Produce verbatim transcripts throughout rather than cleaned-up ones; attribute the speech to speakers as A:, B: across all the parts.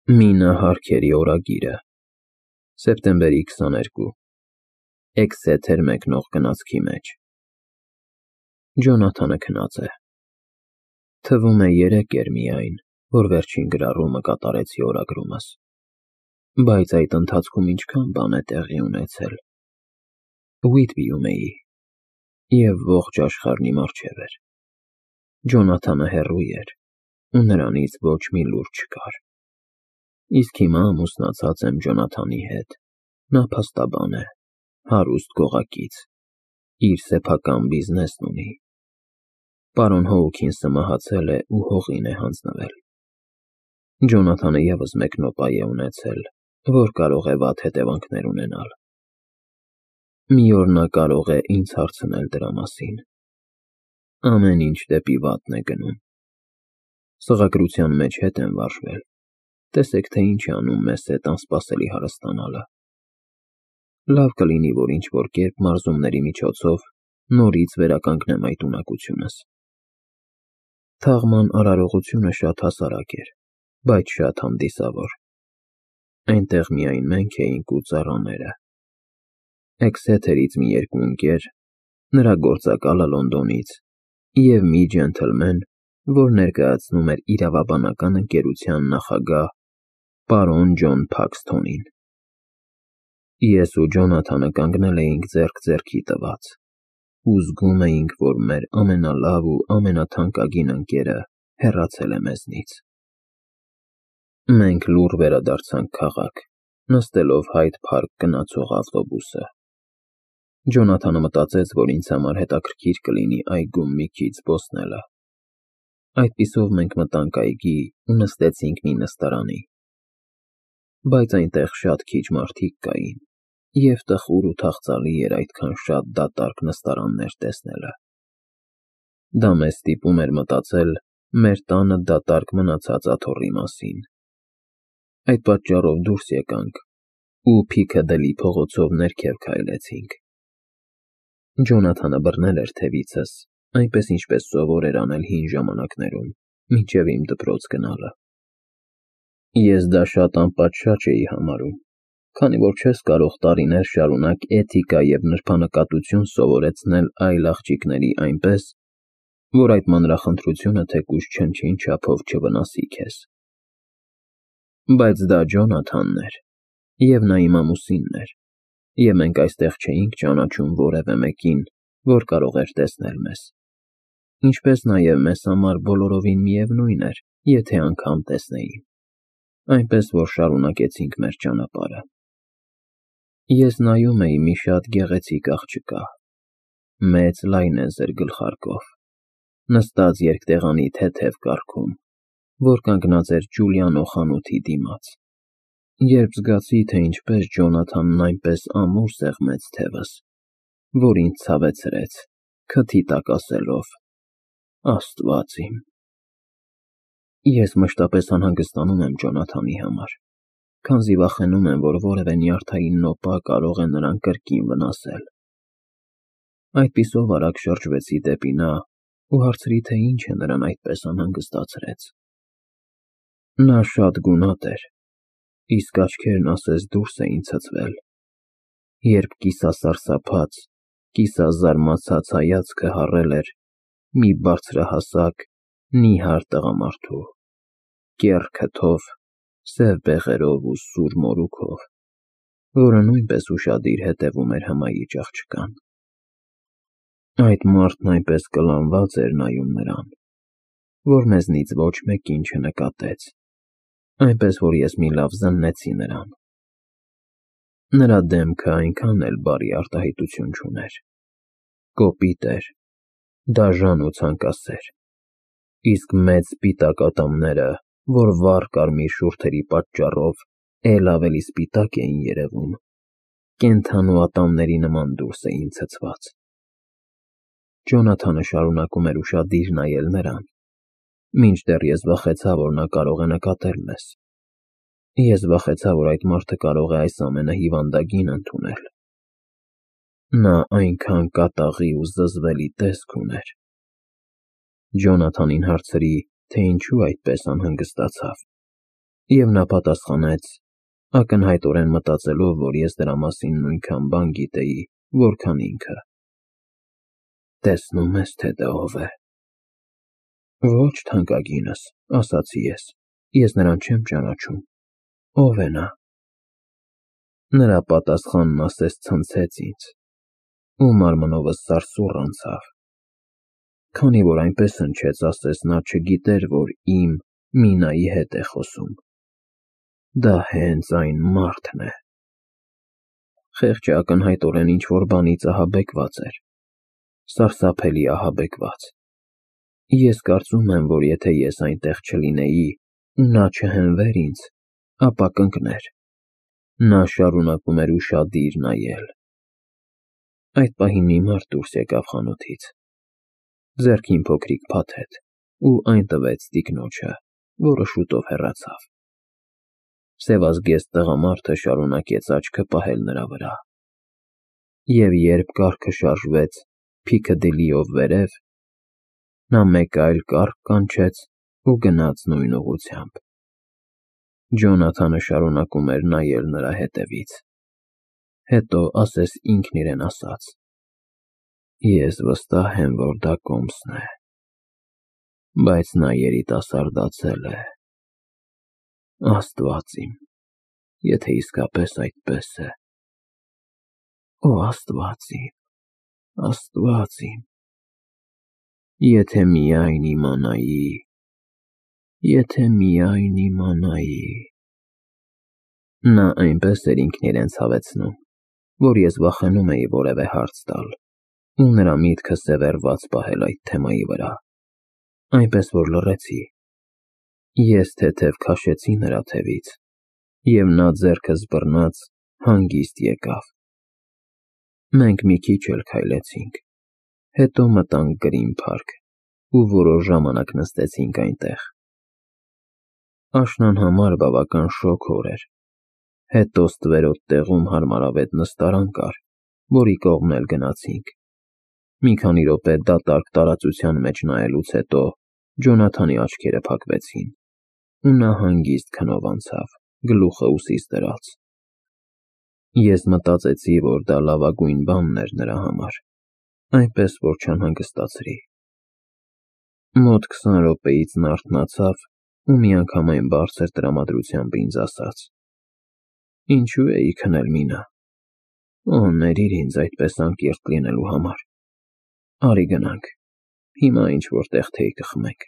A: Մինը Հարքերի օրագիրը, սեպտեմբերի քսաներկու, Էքսեթեր մեկնող գնացքի մեջ։ Ջոնաթանը քնած է։ Թվում է երեկ էր միայն, որ վերջին գրառումը կատարեցի օրագրումս, բայց այդ ընթացքում ինչքան բան է տեղի ունեցել։ Ուիտբիում էի, և ողջ աշխարհն իմ առջև էր։ Ջոնաթանը հեռու էր, ու նրանից ոչ մի լուր չկար։ Իսկ հիմա ամուսնացած եմ Ջոնաթանի հետ, նա փաստաբան է, հարուստ գողակից, իր սեփական բիզնեսն ունի։ Պարոն Հոուքինսը մահացել է ու հողին է հանձնվել։ Ջոնաթանը ևս մեկ նոպա է ունեցել, որ կարող է վատ հետևանքներ ունենալ։ Մի օր նա կարող է ինձ հարցնել դրա մասին։ Ամեն ինչ դեպի վատն է գնում։ Սղագրության մեջ հետ եմ վարժվել, տեսեք, թե ինչ է անում մեզ հետ անսպասելի հարստանալը։ Լավ կլինի, որ ինչ-որ կերպ մարզումների միջոցով նորից վերականգնեմ այդ ունակությունս։ Թաղման արարողությունը շատ հասարակ էր, բայց շատ հանդիսավոր։ Այնտեղ միայն մենք էինք ու ծառաները։ Էքսեթերից մի երկու ընկեր, նրա գործակալը Լոնդոնից և մի ջենթլմեն, որ ներկայացնում էր իրավաբանական ընկերության նախագահ պարոն Ջոն Փաքսթոնին։ Ես ու Ջոնաթանը կանգնել էինք ձեռք ձեռքի տված ու զգում էինք, որ մեր ամենալավ ու ամենաթանկագին ընկերը հեռացել է մեզնից։ Մենք լուռ վերադարձանք քաղաք, նստելով Հայդ Փարք գնացող ավտոբուսը։ Ջոնաթանը մտածեց, որ ինձ համար հետաքրքիր կլինի այգում մի քիչ զբոսնելը։ Այդպիսով մենք մտանք այգի ու նստեցինք մի նստարանի։ Բայց այնտեղ շատ քիչ մարդիկ կային, և տխուր ու թախծալի էր այդքան շատ դատարկ նստարաններ տեսնելը։ Դա մեզ ստիպում էր մտածել մեր տանը դատարկ մնացած աթոռի մասին։ Այդ պատճառով դուրս եկանք ու Փիքադիլի փողոցով ներքև քայլեցինք։ Ջոնաթանը բռնել էր թևիցս, այնպես ինչպես սովոր էր անել հին ժամանակներում, մինչև իմ դպրոց գնալը։ Ես դա շատ անպատշաճ էի համարում, քանի որ չես կարող տարիներ շարունակ էթիկա և նրբանկատություն սովորեցնել այլ աղջիկների այնպես, որ այդ մանրախնդրությունը թեկուզ չնչին չափով չվնասի քեզ։ Բայց դա Ջոնաթանն էր, և նա իմ ամուսինն էր, և մենք այստեղ չէինք ճանաչում որևէ մեկին, որ կարող էր տեսնել մեզ։ Ինչպես նաև մեզ համար բոլորովին միևնույն էր, եթե անգամ տեսնեին։ Այնպես որ շարունակեցինք մեր ճանապարհը։ Ես նայում էի մի շատ գեղեցիկ աղջկա, մեծ լայնեզր գլխարկով, նստած երկտեղանի թեթև կառքում, որ կանգնած էր Ջուլիանո խանութի դիմաց, երբ զգացի, թե ինչպես Ջոնաթանն այնպես ամուր սեղմեց թևս, որ ինձ ցավեցրեց, քթի տակ ասելով. «Աստված իմ»։ Ես մշտապես անհանգստանում եմ Ջոնաթանի համար, քանզի վախենում եմ, որ որևէ նյարդային նոպա կարող է նրան կրկին վնասել։ Այդպիսով արագ շրջվեցի դեպի նա ու հարցրի, թե ինչ է նրան այդպես անհանգստացրեց։ Նա շատ գունատ էր, իսկ աչքերն ասես դուրս էին ցցվել, երբ կիսասարսափած, կիսազարմացած հայացքը հառել էր մի բարձրահասակ, նիհար տղամարդու, կեռ քթով, սև բեղերով ու սուր մորուքով, որը նույնպես ուշադիր հետևում էր հմայիչ աղջկան։ Այդ մարդն այնպես կլանված էր նայում նրան, որ մեզնից ոչ մեկին չնկատեց, այնպես որ ես մի լավ զննեցի նրան։ Նրա դեմքը այնքան էլ բարի արտահայտություն չուներ։ Կոպիտ էր, դաժան ու ցանկասեր, իսկ մեծ սպիտակ ատամները, որ վառ կարմիր շուրթերի պատճառով էլ ավելի սպիտակ էին երևում, կենդանու ատամների նման դուրս էին ցցված։ Ջոնաթանը շարունակում էր ուշադիր նայել նրան, մինչդեռ ես վախեցա, որ նա կարող է նկատել մեզ։ Ես վախեցա, որ այդ մարդը կարող է այս ամենը հիվանդագին ընդունել։ Նա այնքան կատաղի ու զզվելի տեսք ուներ։ Ջոնաթանին հարցրի, թե ինչու այդպես անհանգստացավ։ Եվ նա պատասխանեց, ակնհայտորեն մտածելով, որ ես դրա մասին նույնքան բան գիտեի, որքան ինքը. Տեսնում ես, թե դա ով է։ Ոչ, թանկագինս, ասացի ես, ես նրան չեմ ճանաչում։ Ով է նա։ Նրա պատասխանն ասես ցնցեց ինձ, ու մարմնովս սարսուռ անցավ, քանի որ այնպես հնչեց, ասես նա չգիտեր, որ իմ Մինայի հետ է խոսում։ Դա հենց այն մարդն է։ Խեղճը ակնհայտորեն ինչ-որ բանից ահաբեկված էր, սարսափելի ահաբեկված։ Ես կարծում եմ, որ եթե ես այնտեղ չլինեի ու նա չհենվեր ինձ, ապա կընկներ։ Նա շարունակում էր ուշադիր նայել։ Այդ պահին մի մարդ դուրս եկավ խանութից, ձեռքին փոքրիկ փաթեթ, ու այն տվեց տիկնոջը, որը շուտով հեռացավ։ Սևազգեստ տղամարդը շարունակեց աչքը պահել նրա վրա։ Եվ երբ կառքը շարժվեց Փիքադիլիով վերև, նա մեկ այլ կառք կանչեց ու գնաց նույն ուղղությամբ։ Ջոնաթանը շարունակում էր նայել նրա հետևից։ Հետո ասես ինքն իրեն ասաց. Ես վստահ եմ, որ դա Կոմսն է, բայց նա երիտասարդացել է։ Աստված իմ, եթե իսկապես այդպես է։ Օ, Աստված իմ, Աստված իմ, եթե միայն իմանայի, եթե միայն իմանայի։ Նա այնպես էր ինքն իրեն ցավեցնում, որ ես վախենում էի որևէ հարց տալ, ու նրա միտքը սևեռված պահել այդ թեմայի վրա, այնպես որ լռեցի։ Ես թեթև քաշեցի նրա թևից, և նա ձեռքս բռնած հանգիստ եկավ։ Մենք մի քիչ էլ քայլեցինք, հետո մտանք Գրին Փարք ու որոշ ժամանակ նստեցինք այնտեղ։ Աշնան համար բավական շոգ օր էր։ Հետո ստվերոտ տեղում հարմարավետ նստարան կար, որի կողմն էլ գնացինք։ Մի քանի րոպե դատարկ տարածության մեջ նայելուց հետո Ջոնաթանի աչքերը փակվեցին, ու նա հանգիստ քնով անցավ, գլուխը ուսիս դրած։ Ես մտածեցի, որ դա լավագույն բանն էր նրա համար, այնպես որ չանհանգստացրի։ Մոտ քսան րոպեից նա արթնացավ ու միանգամայն բարձր տրամադրությամբ ինձ ասաց. Ինչու էի քնել, Մինա։ Օ, ներիր ինձ այդպես անկեղծ լինելու համար։ Արի գնանք, հիմա ինչ-որ տեղ թեյ կխմենք։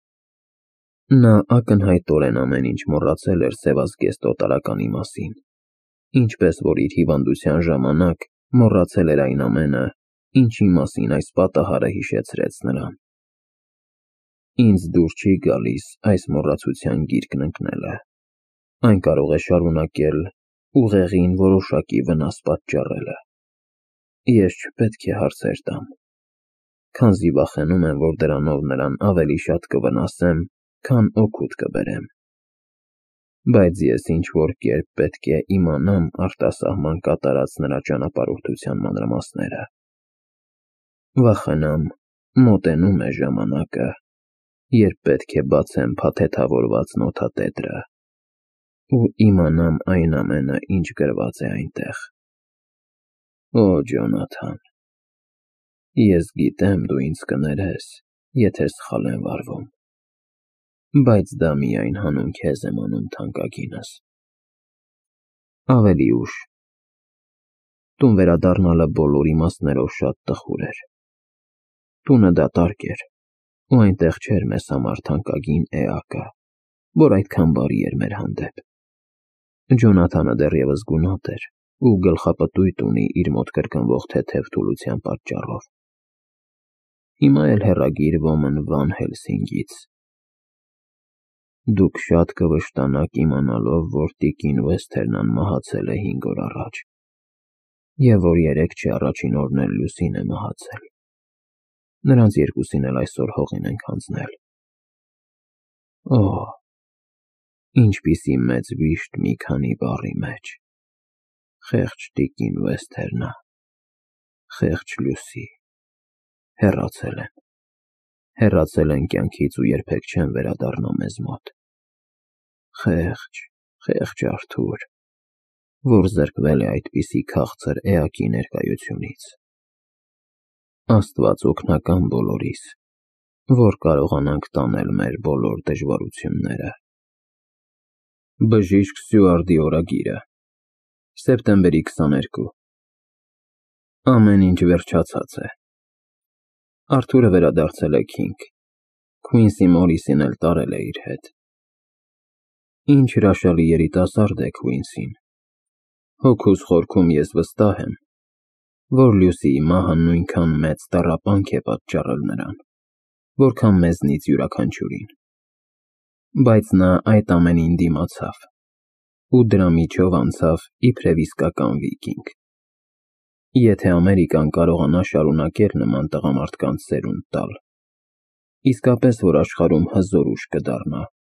A: Նա ակնհայտորեն ամեն ինչ մոռացել էր սևազգեստ օտարականի մասին, ինչպես որ իր հիվանդության ժամանակ մոռացել էր այն ամենը, ինչի մասին այս պատահարը հիշեցրեց նրան։ Ինձ դուր չի գալիս այս մոռացության գիրկն ընկնելը։ Այն կարող է շարունակել ուղեղին որոշակի վնաս պատճառելը։ Ես չպետք է հարցեր տամ, քանզի վախենում եմ, որ դրանով նրան ավելի շատ կվնասեմ, քան օգուտ կբերեմ։ Բայց ես ինչ-որ կերպ պետք է իմանամ արտասահման կատարած նրա ճանապարհորդության մանրամասները։ Վախենամ, մոտենում է ժամանակը, երբ պետք է բացեմ փաթեթավորված նոթատետրը ու իմանամ այն ամենը, ինչ գրված է այնտեղ։ Օ, Ջոնաթան, ես գիտեմ դու ինձ կներես, եթե սխալ եմ վարվում, բայց դա միայն հանուն քեզ եմ անում, թանկագինս։ Ավելի ուշ։ Տուն վերադառնալը բոլոր իմաստներով շատ տխուր էր։ Տունը դատարկ էր, ու այնտեղ չէր մեզ համար թանկագին էակը, որ այդքան բարի էր մեր հանդեպ։ Ջոնաթանը դեռևս գունատ էր ու գլխապտույտ ունի իր մոտ կրկնվող թեթև թուլության պատճառով։ Հիմա էլ հեռագիր ոմն Վան Հելսինգից։ Դուք շատ կվշտանաք իմանալով, որ տիկին Վեսթերնան մահացել է հինգ օր առաջ, և որ երեկ չէ առաջին օրն էլ Լուսին է մահացել։ Նրանց երկուսին էլ այսօր հողին ենք հանձնել։ Օ, ինչպիսի մեծ վիշտ մի քանի բառի մեջ։ Խեղճ տիկին Վեսթերնա, խեղճ Լուսի, հեռացել են։ Հեռացել են կյանքից ու երբեք չեն վերադառնա մեզ մոտ։ Խեղճ, խեղճ Արթուր, որ զրկվել է այդպիսի քաղցր էակի ներկայությունից։ Աստված օգնական բոլորիս, որ կարողանանք տանել մեր բոլոր դժվարությունները։ Բժիշկ Սյուարտի օրագիրը, սեպտեմբերի քսաներկու։ Ամեն ինչ վերջացած է։ Արթուրը վերադարձել է Քինգ, Քվինսի Մորիսին էլ տարել է իր հետ։ Ինչ հրաշալի երիտասարդ է Քվինսին։ Հոգուս խորքում ես վստահ եմ, որ Լյուսիի մահը նույնքան մեծ տառապանք է պատճառել նրան, որքան մեզնից յուրաքանչյուրին։ Բայց նա այդ ամենին դիմացավ ու դրա միջով անցավ իբրև իսկական վիկինգ։ Եթե Ամերիկան կարողանա շարունակել նման տղամարդկանց սերունդ տալ, իսկապես որ աշխարհում հզոր ուժ կդառնա։